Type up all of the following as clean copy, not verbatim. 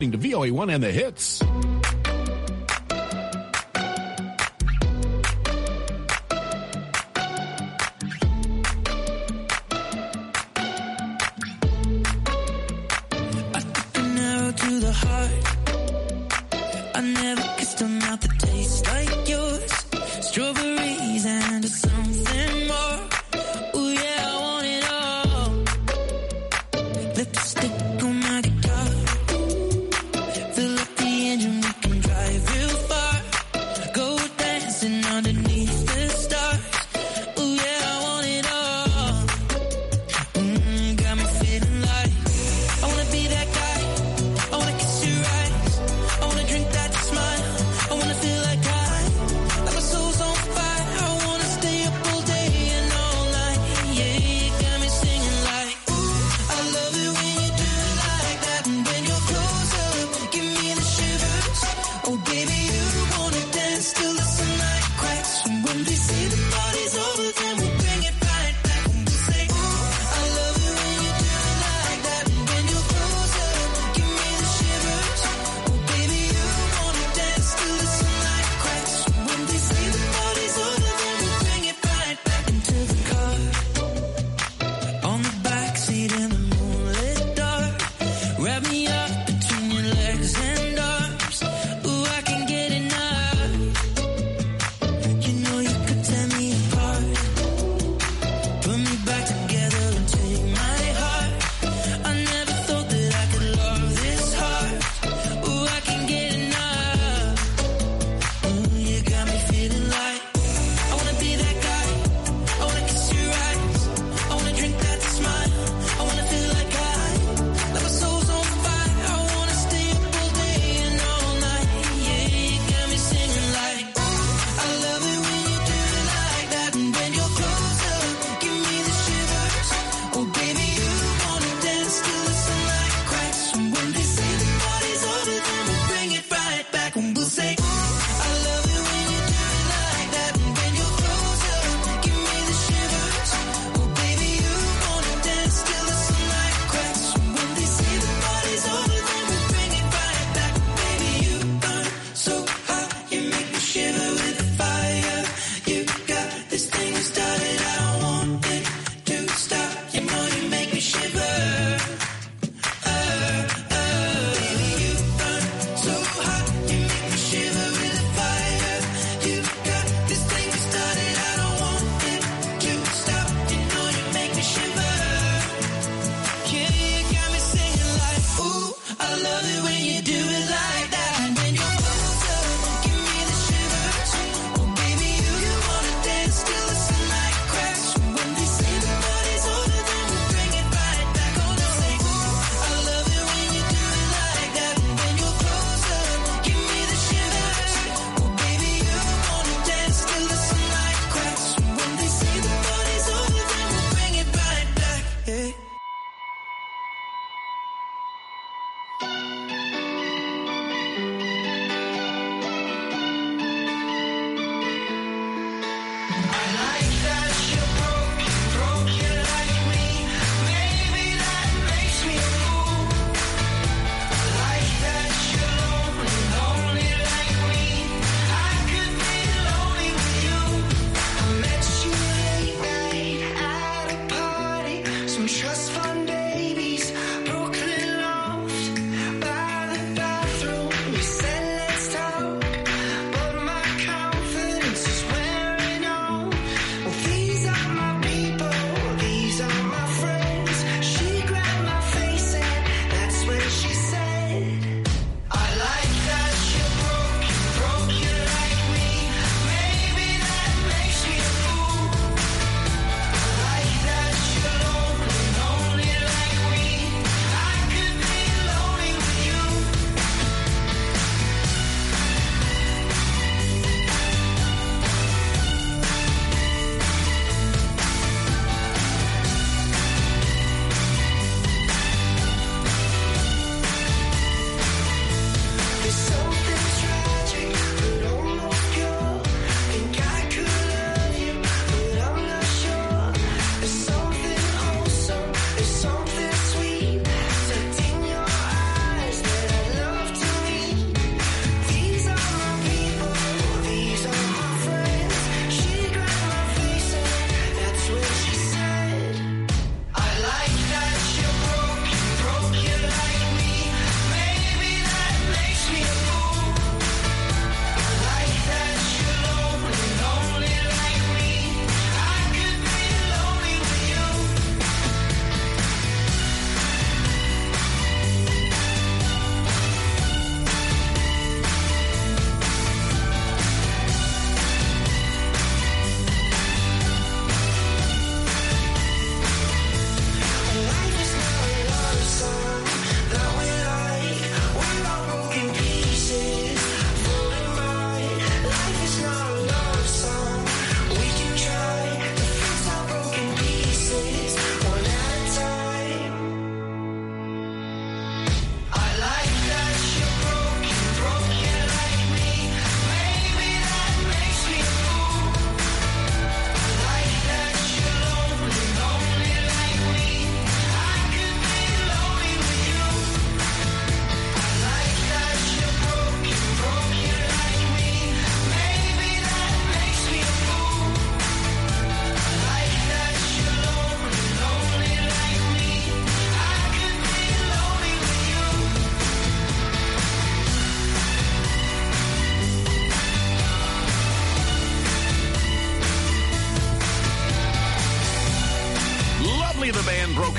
To VOA1 and the hits. I took an arrow to the heart. I never kissed a mouth that tastes like yours. Strawberries and something more. Ooh yeah, I want it all. Lipstick on my guitar. Fill up the engine, we can drive real far. Go dancing underneath the stars. Ooh yeah, I want it all. Got me feeling like I wanna be that guy. I wanna kiss you right.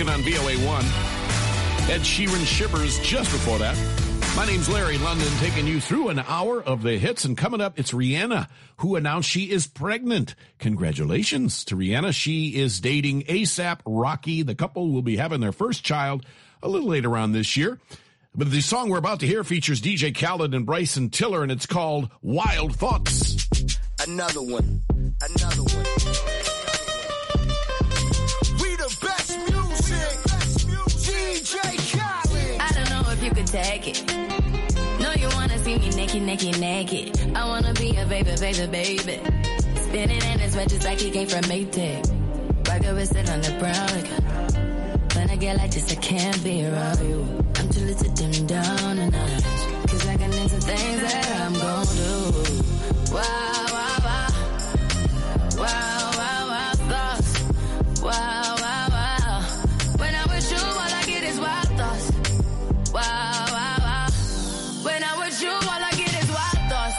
Broken on VOA1. Ed Sheeran, Shivers just before that. My name's Larry London, taking you through an hour of the hits. And coming up, it's Rihanna, who announced she is pregnant. Congratulations to Rihanna. She is dating A$AP Rocky. The couple will be having their first child a little later on this year. But the song we're about to hear features DJ Khaled and Bryson Tiller, and it's called Wild Thoughts. Another one. We the best music. DJ Khaled. I don't know if you could take it. No, you wanna see me naked. I wanna be a baby. Spinning in his red just like he came from Maytag. Rocket with it on the brown liquor. When I get like this, I can't be around you. I'm too little to dim down a notch. Cause I can into things that I'm gon' do. Wow, thoughts. Wow. When I'm with you, all I get is wild thoughts. Wow. When I'm with you, all I get is wild thoughts.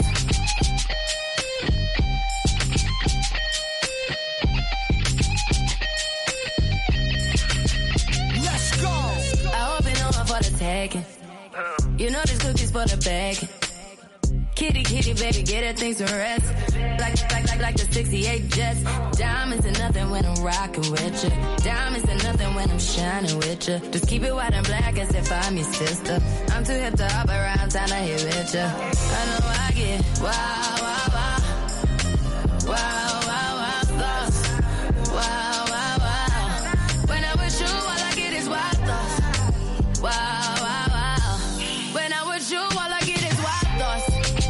Let's go. I hope you know I'm for the taking. You know this cookie's for the bacon. Kitty, baby, get her things to rest. Like the 68 Jets. Diamonds are nothing when I'm rocking with you. Diamonds are nothing when I'm shining with you. Just keep it white and black as if I'm your sister. I'm too hip to hop around, time to hit with you. I know I get wow, thoughts. Wow. When I'm with you, all I get is wild thoughts. Wow. When I'm with you, all I get is wild thoughts.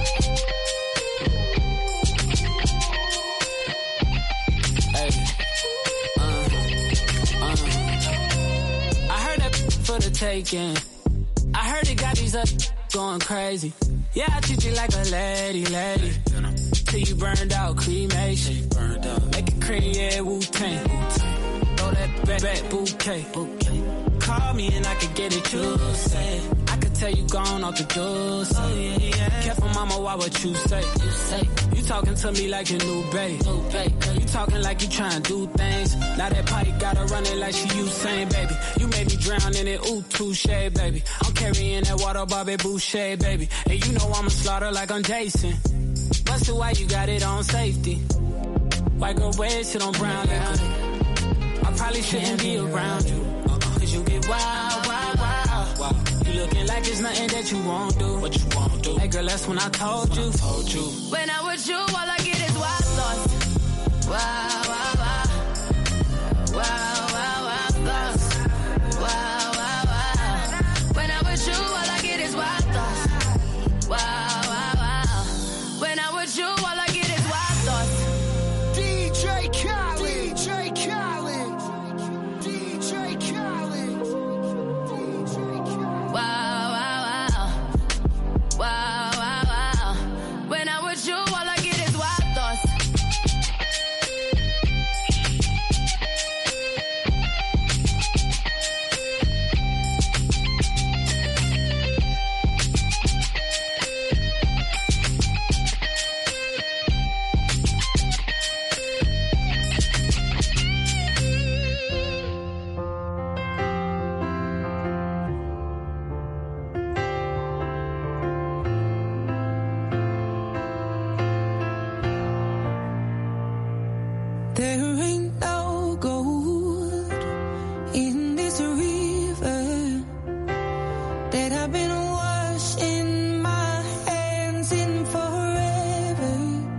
I heard that for the taking. I heard it got these up going crazy. Yeah, I treat you like a lady. Till you burned out, cremation. Make it cream, yeah, Wu-Tang. Throw that back bouquet. Call me and I could get it, you say. I could tell you gone off the door. Careful, mama, why what you say? You talking to me like your new babe. You talking like you trying to do things. Now that pipe gotta run it like she Usain, baby. You made me drown in it, ooh, touche, baby. I'm carrying that water, Bobby Boucher, baby. And you know I'ma slaughter like I'm Jason. Busted, why you got it on safety? White girl wear shit on brown liquor. I probably shouldn't be around you. Cause you get wild. You looking like it's nothing that you won't do. What you won't do? Hey girl, that's when I told you. When I'm with you, all I get is wild thoughts. Wow, thoughts. Wow. When I'm with you, all I get is wild thoughts. Wow. When I'm with you, all I get is wild thoughts. DJ Khaled. Wow. When I'm with you, all I get is wild thoughts. There ain't no gold in this river that I've been washing my hands in forever.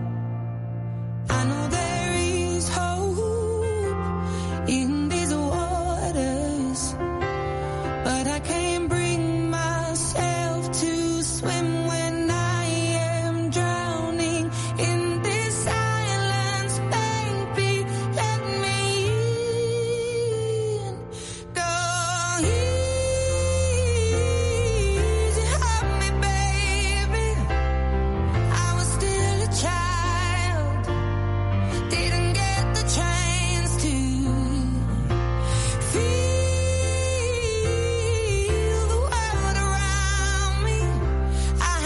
I know there is hope in these waters, but I can't bring myself to swim when I am drowning in this silence. Baby, let me in. Go easy on me, baby. I was still a child, didn't get the chance to feel the world around me. I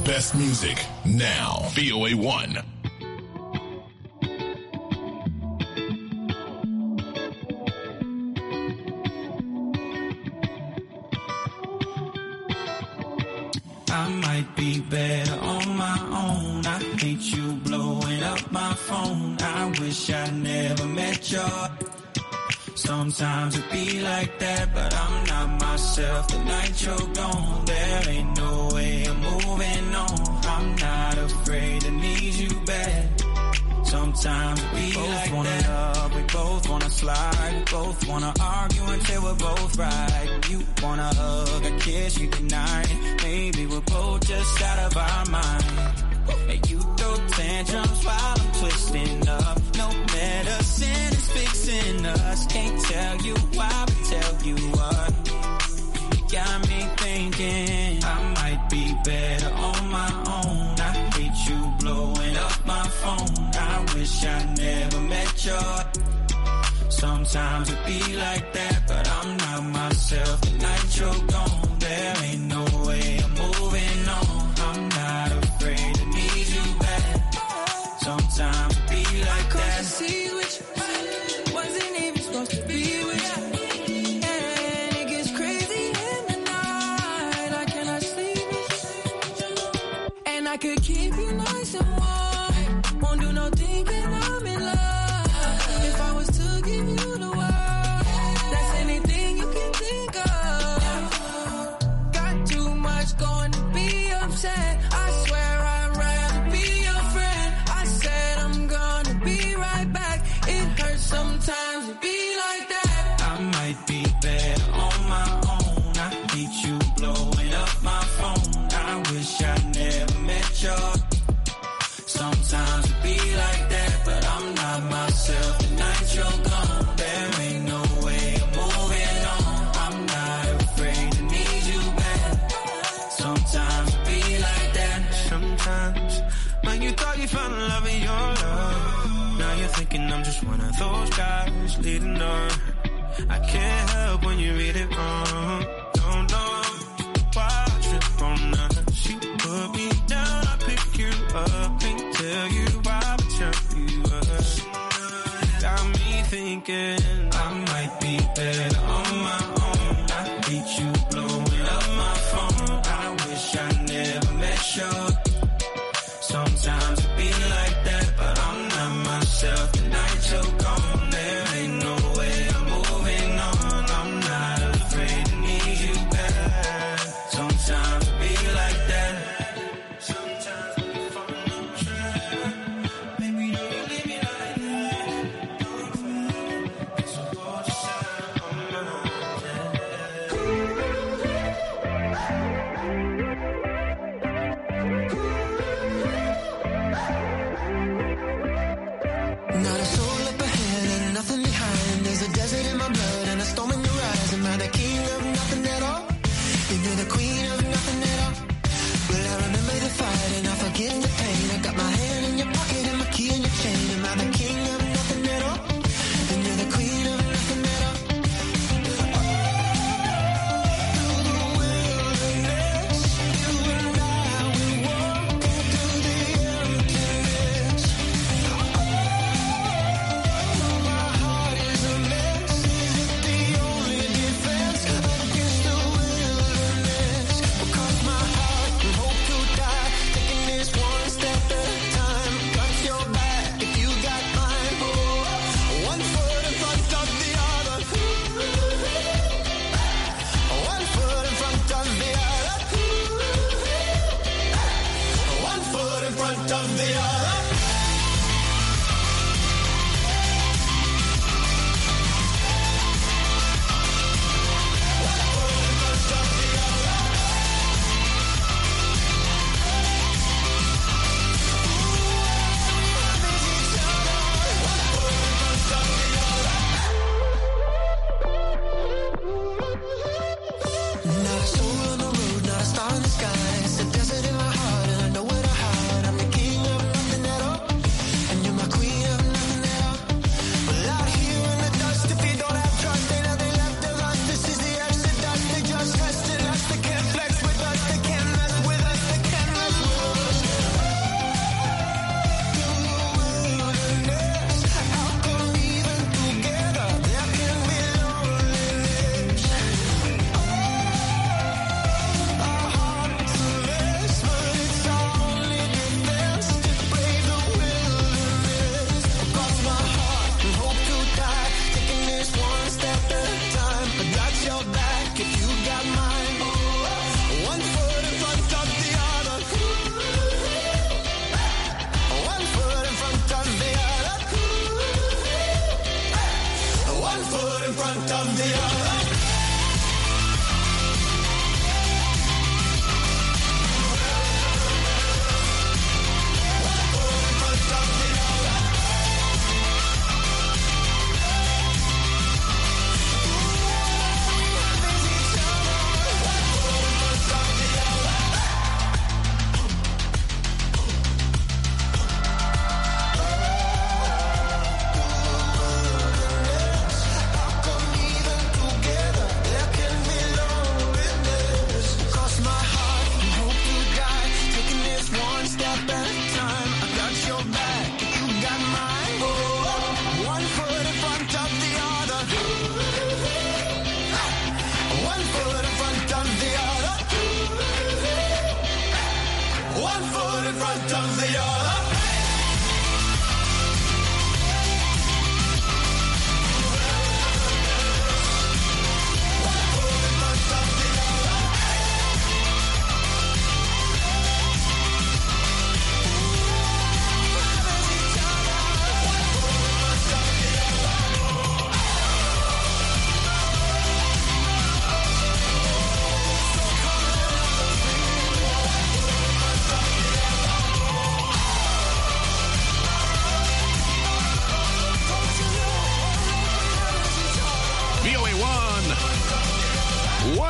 best music now. VOA1. I might be better on my own. I hate you blowing up my phone. I wish I never met you. Sometimes it be like that, but I'm not myself. The night you're gone, there ain't no way I'm moving on. I'm not afraid to need you back. Sometimes it be like that. Love, we both wanna slide. We both wanna argue until we're both right. You wanna hug, a kiss, you deny it. Maybe we're both just out of our mind. And you throw tantrums while I'm twisting up. No medicine is fixing us. Can't tell you why, but tell you what. You got me thinking I might be better on my own. I hate you blowing up my phone. I wish I never met you. Sometimes it be like that, but I'm not myself. The night you're gone, there ain't no way I'm moving on. I'm not afraid to need you back. Sometimes it be like that. I see what you wasn't even supposed to be with you. And it gets crazy in the night. I cannot sleep. And I could keep you nice and warm. Won't do no thinking I'm in love. If I was to give you the world, that's anything you can think of. Got too much going to be upset. I swear I'd rather be your friend. I said I'm gonna be right back. It hurts sometimes to be like that. I might be better on my own. I hate you blowing up my phone. I wish I never met you. Sometimes it be like that, but I'm not myself. The night you're gone, there ain't no way I'm moving on. I'm not afraid to need you back. Sometimes it be like that. Sometimes when you thought you found love in your love, now you're thinking I'm just one of those guys leading on. I can't help when you read it wrong. Don't know why I trip on us. She put me down, I pick you up. Can't tell you why, but tell you up. Got me thinking I might be better on my own. I hate you blowing up my phone. I wish I never met you. Sometimes it be like that, but I'm not myself. The night you're gone, there ain't no way I'm moving on. I'm not afraid to need you back. Sometimes it be like that. Sometimes we fall on track. Baby, don't you leave me like that.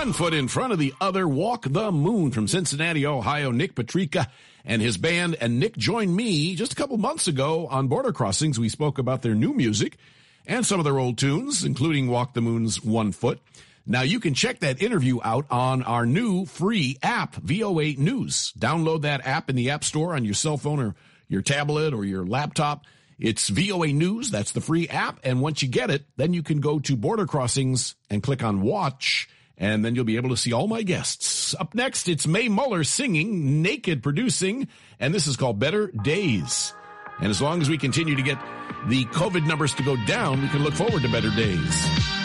one foot in front of the other. Walk the Moon from Cincinnati, Ohio, Nick Patrica and his band. And Nick joined me just a couple months ago on Border Crossings. We spoke about their new music and some of their old tunes, including Walk the Moon's One Foot. Now, you can check that interview out on our new free app, VOA News. Download that app in the App Store on your cell phone or your tablet or your laptop. It's VOA News. That's the free app. And once you get it, then you can go to Border Crossings and click on Watch, and then you'll be able to see all my guests. Up next, it's Mae Muller singing, Naked producing, and this is called Better Days. And as long as we continue to get the COVID numbers to go down, we can look forward to better days.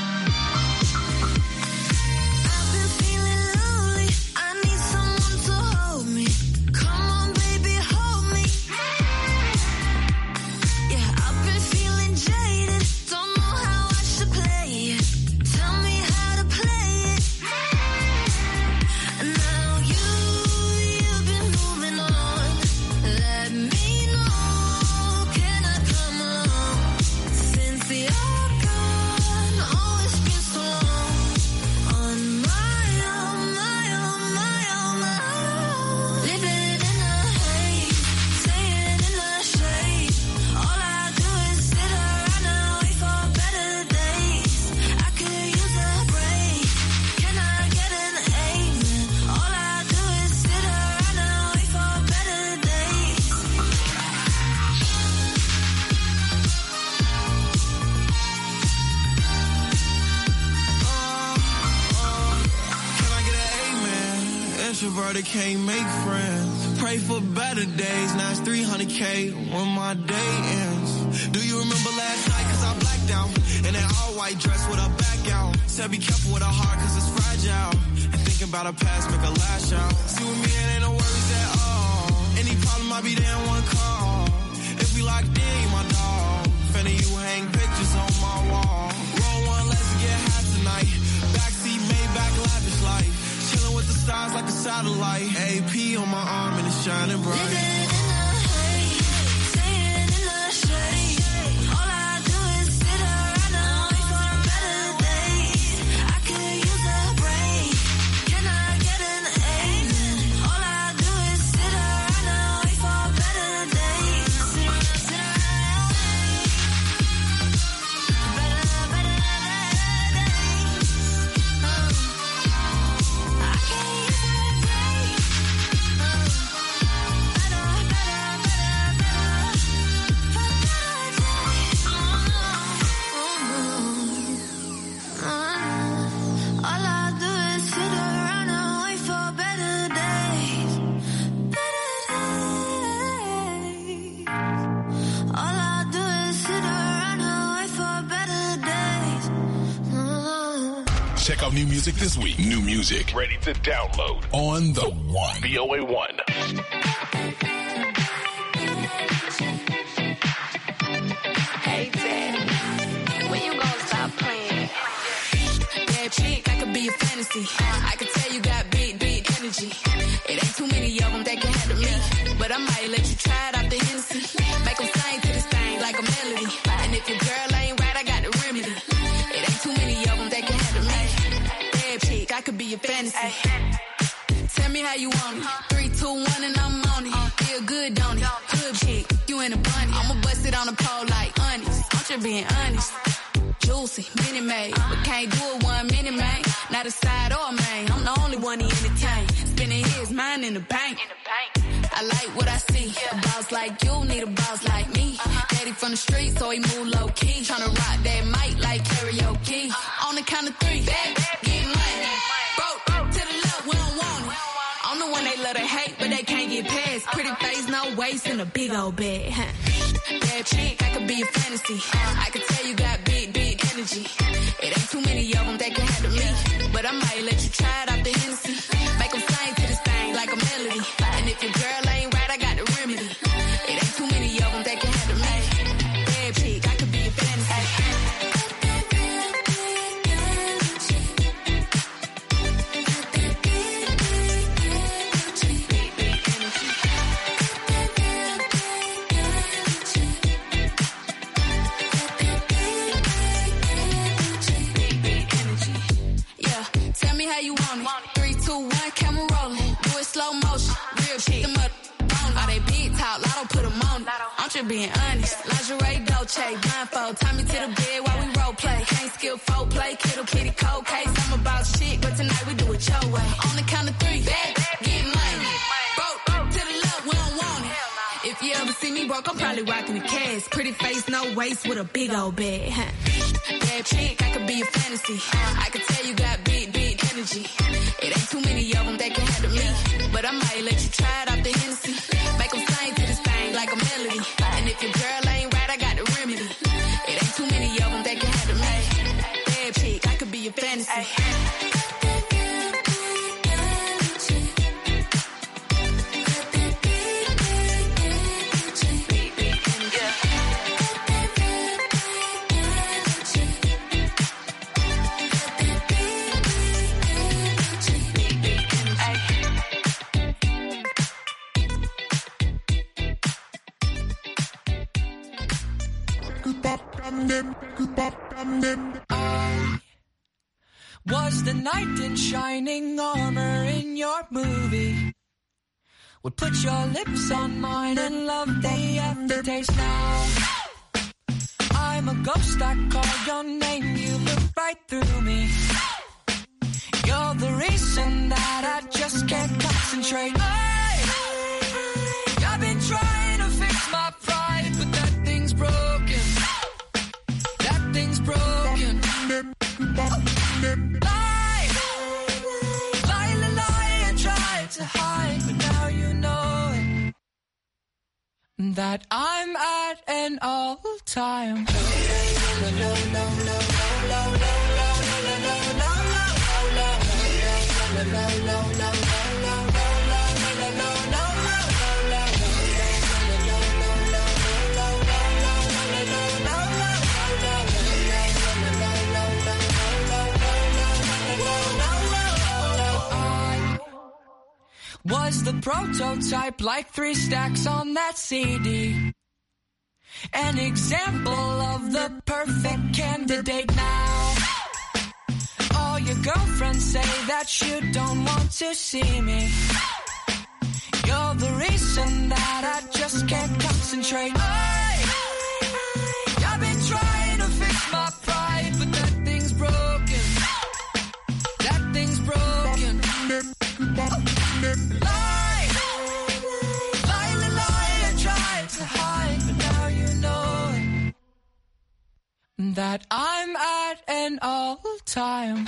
Can't make friends. Pray for better days. Now it's 300K when my day ends. Do you remember last night? Cause I blacked out in that all white dress with a back out. Said be careful with a heart cause it's fragile. And thinking about a past make a lash out. See with me it ain't no worries at all. Any problem I be there in one call. If we locked in, you my dog. Finna you hang pictures on my wall. Roll one, let's get high tonight. Backseat Maybach, lavish life. Chilling with the stars like a satellite. AP on my arm and it's shining bright. Living in the hate, staying in the shade. All I do is sit around and wait for better days. I could use a break. Can I get an amen? All I do is sit around and wait for better days. Sit around. Better Check out new music this week. New music ready to download on the One. VOA One. Hey, Dad, when you gonna stop playing? Bad chick, I could be a fantasy. I could tell you got big energy. It ain't too many of them that can handle me. But I might let you try it out the Hennessy. Make them sing to this thing like a melody. And if your girl ain't right, I got the remedy. It ain't too many of them that can handle me. Bad chick, I could be a fantasy. Tell me how you want it. 3, 2, 1, and I'm on it. Feel good, don't it? Good chick, you in a bunny. I'ma bust it on the pole like honest. I'm just being honest. Juicy, mini made, but can't do it 1 minute, man. Not a side or a main. I'm the only one he entertain. Spending his mind in the bank. I like what I see. A boss like you need a boss like me. Daddy from the street, so he move low key. Tryna rock that mic like karaoke. On the count of 3, get money. Broke to the left, we don't want it. I'm the one they love to hate, but they can't get past. Pretty face, no waist, and a big old bag. Bad chick, I could be a fantasy. I could tell you got big energy. It ain't too many of them that can handle me. But I might let you try it out the Hennessy. Make them sing to this thing like a melody. And if your girl ain't right, I got the remedy. It ain't too many of them that can handle me. Bad chick, I could be a fantasy. How you want I'm just being honest. Lingerie, Dolce, blindfold. Tie me to the bed while we role play. Can't skill folk play, kittle kitty cold case. I'm about shit, but tonight we do it your way. On the count of 3, bad, get money. Broke to the left, we don't want it. If you ever see me broke, I'm probably rocking the cash. Pretty face, no waist, with a big old bag. Bad chick, I could be a fantasy. I could tell you got big, big energy. It ain't too many of them that can handle me. But I might let you try it off the Hennessy. Make them sing to this thing like a melody. And if your girl ain't right, I got the remedy. It ain't too many of them that can handle me. Bad chick, I could be a fantasy. Was the knight in shining armor in your movie? Would put your lips on mine and love the aftertaste now. I'm a ghost, I call your name, you look right through me. You're the reason that I just can't concentrate. I've been trying to fix my pride, but that thing's broken. That thing's broken. Lie, lie, lie, lie, and try to hide, but now you know it. That I'm at an all-time. Was the prototype like 3 stacks on that CD? An example of the perfect candidate now. All your girlfriends say that you don't want to see me. You're the reason that I just can't concentrate. I've been trying to fix my pride, but that thing's broken. That thing's broken. Lie, lie, lie, lie, and try to hide, but now you know it. That I'm at an all-time.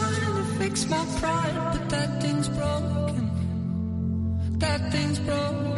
My pride, but that thing's broken. That thing's broken.